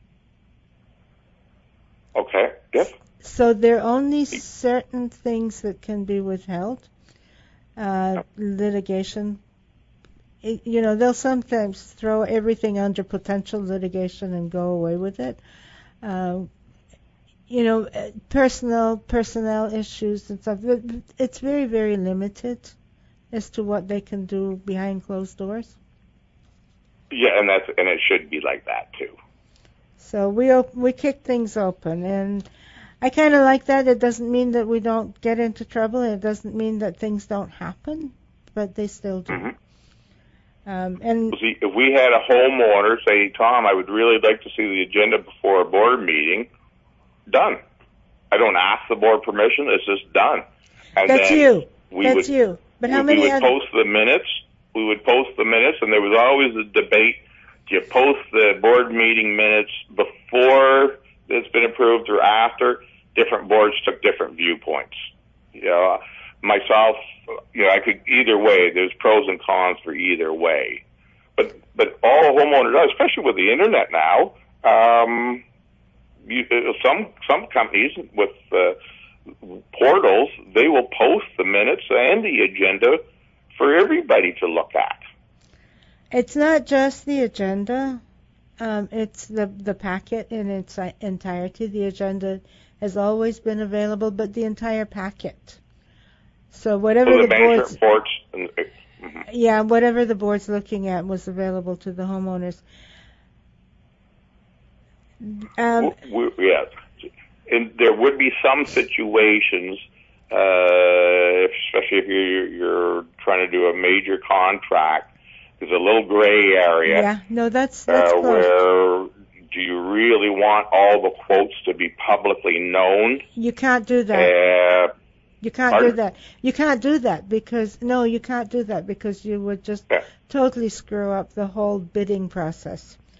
Speaker 5: Okay, yes.
Speaker 6: So there are only certain things that can be withheld. Uh, litigation, it, you know, they'll sometimes throw everything under potential litigation and go away with it. Uh, you know, uh, personal personnel issues and stuff. It's very, very limited as to what they can do behind closed doors.
Speaker 5: Yeah, and that's and it should be like that too.
Speaker 6: So we op- we kick things open, and I kind of like that. It doesn't mean that we don't get into trouble. It doesn't mean that things don't happen, but they still do.
Speaker 5: Mm-hmm.
Speaker 6: Um, and
Speaker 5: See, if we had a homeowner say, Tom, I would really like to see the agenda before a board meeting, done. I don't ask the board permission. It's just done. And
Speaker 6: that's
Speaker 5: then
Speaker 6: you.
Speaker 5: We
Speaker 6: That's
Speaker 5: would,
Speaker 6: you. But how
Speaker 5: we,
Speaker 6: many
Speaker 5: we would
Speaker 6: other?
Speaker 5: post the minutes. We would post the minutes, and there was always a debate. Do you post the board meeting minutes before it's been approved or after? Different boards took different viewpoints. You know, myself, you know, I could either way. There's pros and cons for either way. But but all homeowners do, especially with the internet now. Um, you, some some companies with uh, portals, they will post the minutes and the agenda for everybody to look at.
Speaker 6: It's not just the agenda. Um, it's the the packet in its entirety. The agenda has always been available, but the entire packet. So whatever
Speaker 5: So the,
Speaker 6: the
Speaker 5: management
Speaker 6: board's
Speaker 5: reports. And, mm-hmm.
Speaker 6: yeah, whatever the board's looking at was available to the homeowners. Um,
Speaker 5: w- w- yeah, and there would be some situations, uh, especially if you're, you're trying to do a major contract. There's a little gray area.
Speaker 6: yeah, no, that's that's
Speaker 5: uh,
Speaker 6: close.
Speaker 5: where do you really want all the quotes to be publicly known?
Speaker 6: You can't do that.
Speaker 5: Uh,
Speaker 6: You can't
Speaker 5: Pardon?
Speaker 6: do that. You can't do that because no, you can't do that because you would just
Speaker 5: Yeah.
Speaker 6: totally screw up the whole bidding process.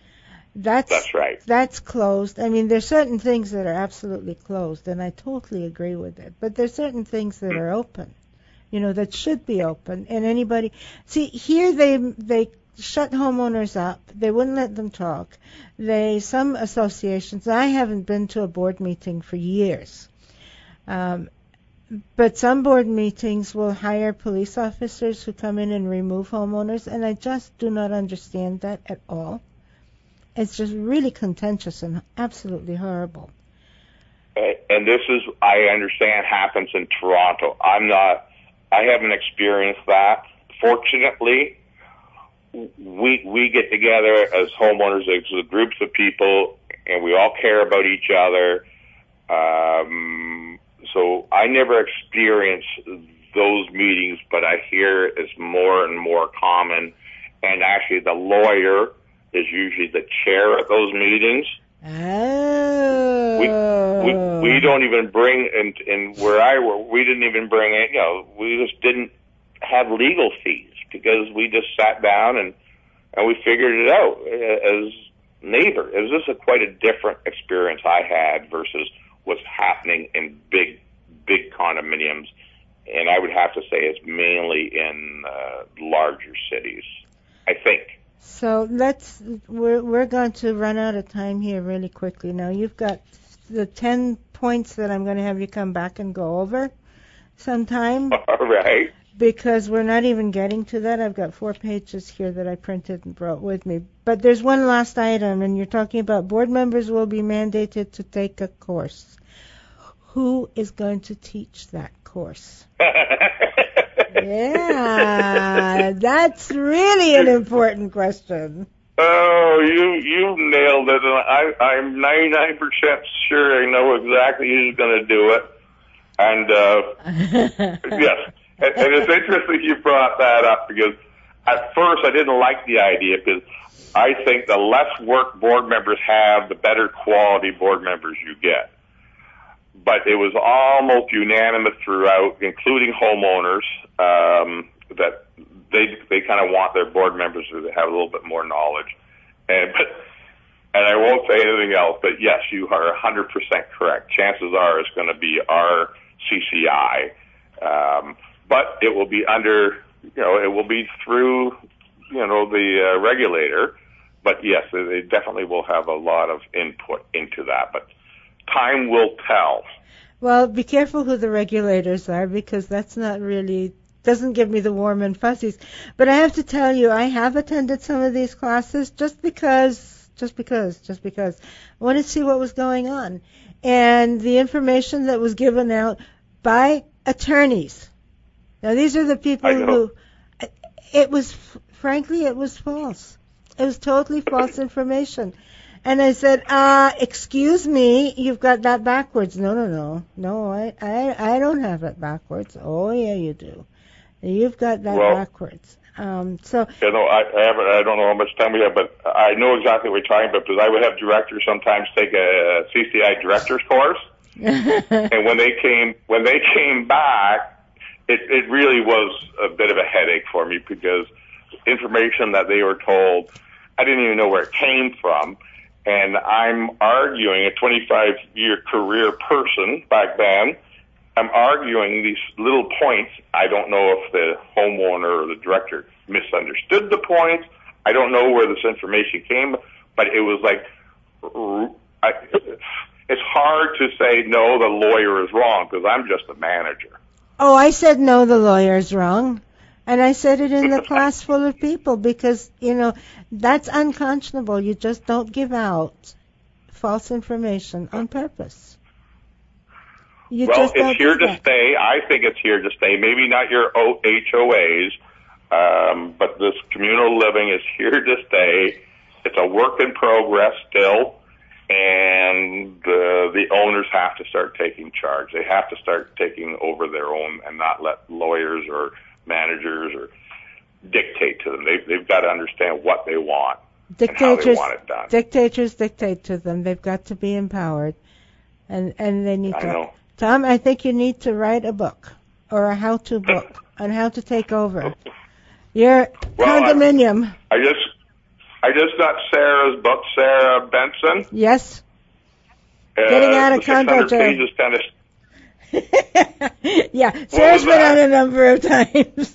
Speaker 6: That's,
Speaker 5: That's right.
Speaker 6: That's closed. I mean, there's certain things that are absolutely closed, and I totally agree with it. But there's certain things that are open, you know, that should be open. And anybody, see, here they they shut homeowners up. They wouldn't let them talk. They, some associations, I haven't been to a board meeting for years. Um, but some board meetings will hire police officers who come in and remove homeowners, and I just do not understand that at all. It's just really contentious and absolutely horrible.
Speaker 5: And this is, I understand, happens in Toronto. I'm not, I haven't experienced that. Fortunately, we we get together as homeowners, as groups of people, and we all care about each other. Um, so I never experienced those meetings, but I hear it's more and more common. And actually, the lawyer is usually the chair at those meetings.
Speaker 6: Oh.
Speaker 5: We, we we don't even bring, in, in where I work, we didn't even bring it, you know, we just didn't have legal fees because we just sat down and, and we figured it out as neighbors. It was just a, quite a different experience I had versus what's happening in big, big condominiums. And I would have to say it's mainly in uh, larger cities, I think.
Speaker 6: So let's, we're, we're going to run out of time here really quickly. Now, you've got the ten points that I'm going to have you come back and go over sometime.
Speaker 5: All right.
Speaker 6: Because we're not even getting to that. I've got four pages here that I printed and brought with me. But there's one last item, and you're talking about board members will be mandated to take a course. Who is going to teach that course? Yeah, that's really an important question.
Speaker 5: Oh, you you nailed it. And I, I'm ninety-nine percent sure I know exactly who's going to do it. And, uh, yes, and, and it's interesting you brought that up because at first I didn't like the idea because I think the less work board members have, the better quality board members you get. But it was almost unanimous throughout, including homeowners, um, that they they kind of want their board members to have a little bit more knowledge. And but and I won't say anything else. But yes, you are one hundred percent correct. Chances are it's going to be our C C I, um, but it will be under you know it will be through you know the uh, regulator. But yes, they, they definitely will have a lot of input into that. But time will tell.
Speaker 6: Well, be careful who the regulators are because that's not really, doesn't give me the warm and fuzzies. But I have to tell you, I have attended some of these classes just because, just because, just because. I wanted to see what was going on. And the information that was given out by attorneys. Now, these are the people who, it was, frankly, it was false. It was totally false information. And I said, uh, excuse me, you've got that backwards. No, no, no. No, I, I, I don't have it backwards. Oh, yeah, you do. You've got that well, backwards. Um, so.
Speaker 5: You know, I, I haven't, I don't know how much time we have, but I know exactly what you're talking about because I would have directors sometimes take a C C I director's course. And when they came, when they came back, it, it really was a bit of a headache for me because information that they were told, I didn't even know where it came from. And I'm arguing, a twenty-five year career person back then, I'm arguing these little points. I don't know if the homeowner or the director misunderstood the points. I don't know where this information came, but it was like, I, it's hard to say, no, the lawyer is wrong, because I'm just a manager.
Speaker 6: Oh, I said, no, the lawyer is wrong. And I said it in the class full of people because, you know, that's unconscionable. You just don't give out false information on purpose. You
Speaker 5: well,
Speaker 6: just
Speaker 5: it's here to
Speaker 6: that.
Speaker 5: stay. I think it's here to stay. Maybe not your H O As, um, but this communal living is here to stay. It's a work in progress still, and the, the owners have to start taking charge. They have to start taking over their own and not let lawyers or managers or dictate to them. They've, they've got to understand what they want
Speaker 6: dictators,
Speaker 5: and how they want it done.
Speaker 6: Dictators dictate to them. They've got to be empowered, and and they need
Speaker 5: I
Speaker 6: to.
Speaker 5: Know.
Speaker 6: Tom, I think you need to write a book or a how-to book on how to take over your
Speaker 5: well,
Speaker 6: condominium.
Speaker 5: I, I just I just got Sarah's book, Sarah Benson.
Speaker 6: Yes.
Speaker 5: Uh,
Speaker 6: Getting out of
Speaker 5: the
Speaker 6: condo
Speaker 5: six hundred pages kind of.
Speaker 6: Yeah, Sarah's been
Speaker 5: that?
Speaker 6: on a number of times.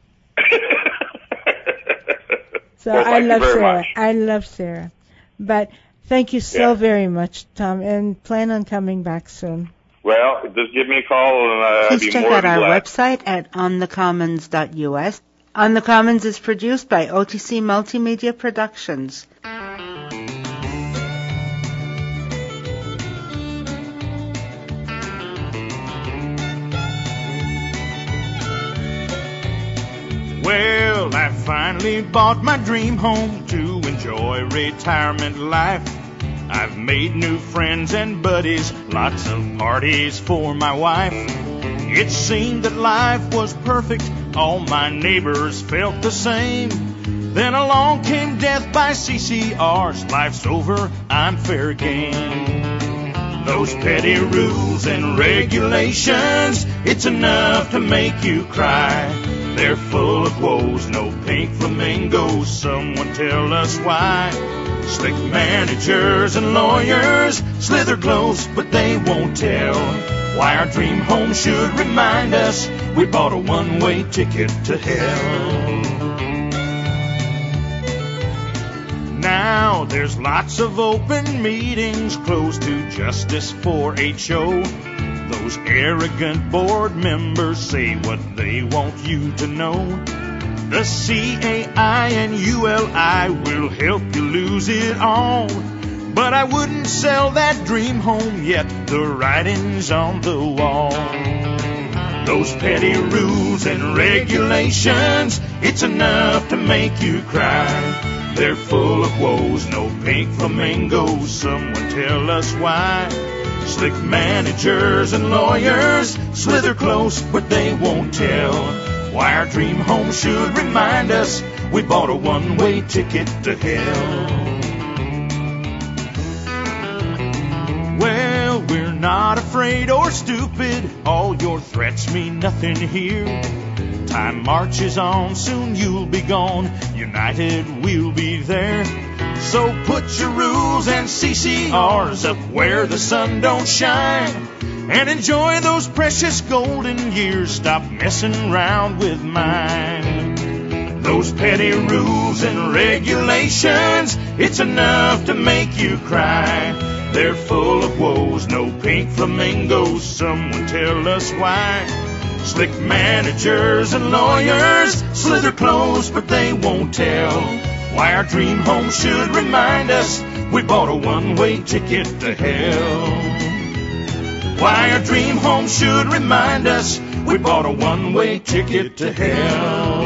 Speaker 6: So
Speaker 5: Well,
Speaker 6: I
Speaker 5: thank you
Speaker 6: love
Speaker 5: very
Speaker 6: Sarah.
Speaker 5: much.
Speaker 6: I love Sarah. But thank you so
Speaker 5: Yeah.
Speaker 6: very much, Tom, and plan on coming back soon.
Speaker 5: Well, just give me a call and uh, I'd
Speaker 4: Please
Speaker 5: be
Speaker 4: check
Speaker 5: more
Speaker 4: out
Speaker 5: than
Speaker 4: our
Speaker 5: glad.
Speaker 4: website at on the commons dot U S. On the Commons is produced by O T C Multimedia Productions.
Speaker 7: Well, I finally bought my dream home to enjoy retirement life. I've made new friends and buddies, lots of parties for my wife. It seemed that life was perfect, all my neighbors felt the same. Then along came death by C C Rs, life's over, I'm fair game. Those petty rules and regulations, it's enough to make you cry. They're full of woes, no pink flamingos, someone tell us why. Slick managers and lawyers slither close, but they won't tell why our dream home should remind us we bought a one-way ticket to hell. Now there's lots of open meetings closed to justice for H O. Those arrogant board members say what they want you to know. The C A I and U L I will help you lose it all. But I wouldn't sell that dream home yet, the writing's on the wall. Those petty rules and regulations, it's enough to make you cry. They're full of woes, no pink flamingos, someone tell us why. Slick managers and lawyers slither close, but they won't tell why our dream home should remind us we bought a one-way ticket to hell. Well, we're not afraid or stupid, all your threats mean nothing here. Time marches on, soon you'll be gone, united we'll be there. So put your rules and C C Rs up where the sun don't shine, and enjoy those precious golden years, stop messing around with mine. Those petty rules and regulations, it's enough to make you cry. They're full of woes, no pink flamingos, someone tell us why. Slick managers and lawyers slither close, but they won't tell why our dream home should remind us we bought a one-way ticket to hell. Why our dream home should remind us we bought a one-way ticket to hell.